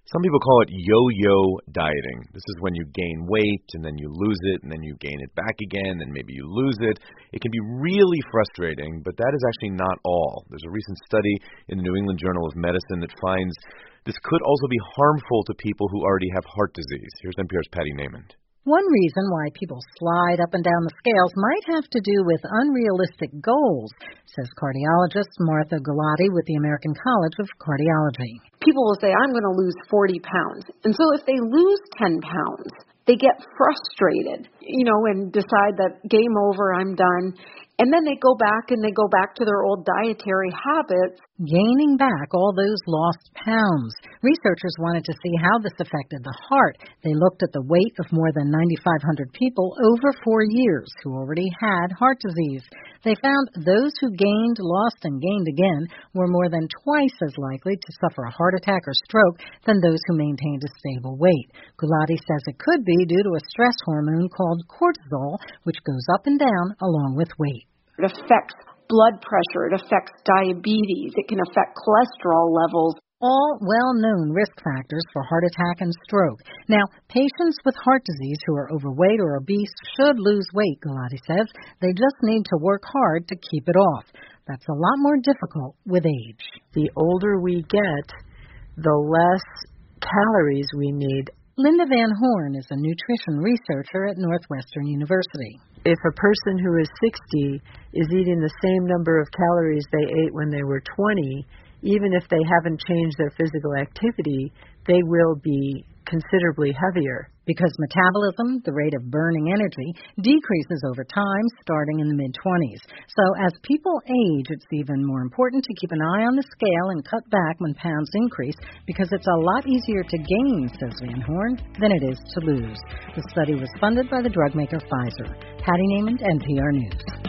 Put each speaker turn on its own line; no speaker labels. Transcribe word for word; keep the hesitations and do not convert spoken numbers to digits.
Some people call it yo-yo dieting. This is when you gain weight, and then you lose it, and then you gain it back again, and maybe you lose it. It can be really frustrating, but that is actually not all. There's a recent study in the New England Journal of Medicine that finds this could also be harmful to people who already have heart disease. Here's N P R's Patty Naiman.
One reason why people slide up and down the scales might have to do with unrealistic goals, says cardiologist Martha Gulati with the American College of Cardiology.
People will say, I'm going to lose forty pounds. And so if they lose ten pounds, they get frustrated, you know, and decide that game over, I'm done. And then they go back and they go back to their old dietary habits.
Gaining back all those lost pounds. Researchers wanted to see how this affected the heart. They looked at the weight of more than ninety-five hundred people over four years who already had heart disease. They found those who gained, lost, and gained again were more than twice as likely to suffer a heart attack or stroke than those who maintained a stable weight. Gulati says it could be due to a stress hormone called cortisol, which goes up and down along with weight.
It affects blood pressure. It affects diabetes. It can affect cholesterol levels.
All well-known risk factors for heart attack and stroke. Now, patients with heart disease who are overweight or obese should lose weight, Gulati says. They just need to work hard to keep it off. That's a lot more difficult with age.
The older we get, the less calories we need.
Linda Van Horn is a nutrition researcher at Northwestern University.
If a person who is sixty is eating the same number of calories they ate when they were twenty, even if they haven't changed their physical activity, they will be considerably heavier.
Because metabolism, the rate of burning energy, decreases over time, starting in the mid-twenties. So as people age, it's even more important to keep an eye on the scale and cut back when pounds increase, because it's a lot easier to gain, says Van Horn, than it is to lose. The study was funded by the drug maker Pfizer. Patty Naiman, N P R News.